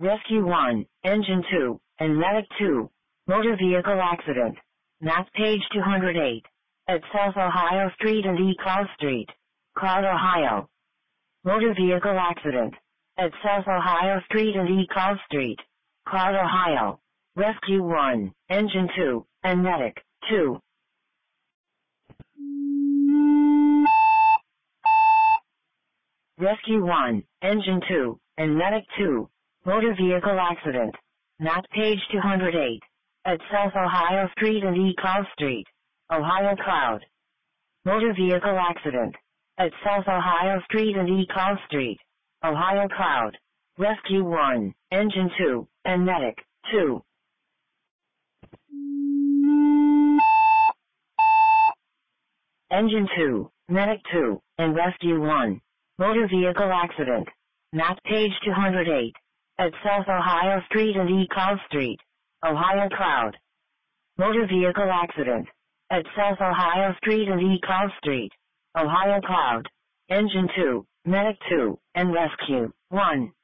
Rescue 1, Engine 2, and Medic 2. Motor vehicle accident. Map page 208. At South Ohio Street and E. Cloud Street, Cloud, Ohio. Motor vehicle accident. At South Ohio Street and E. Cloud Street, Cloud, Ohio. Rescue 1, Engine 2, and Medic 2. Rescue 1, Engine 2, and Medic 2. Motor vehicle accident. Map page 208. At South Ohio Street and E. Cloud Street, Ohio, Cloud. Motor vehicle accident. At South Ohio Street and E. Cloud Street, Ohio, Cloud. Rescue 1, Engine 2, and Medic 2. Engine 2, Medic 2, and Rescue 1. Motor vehicle accident. Map page 208. At South Ohio Street and E. Cloud Street, Ohio, Cloud. Motor vehicle accident. At South Ohio Street and E. Cloud Street, Ohio, Cloud. Engine 2, Medic 2, and Rescue 1.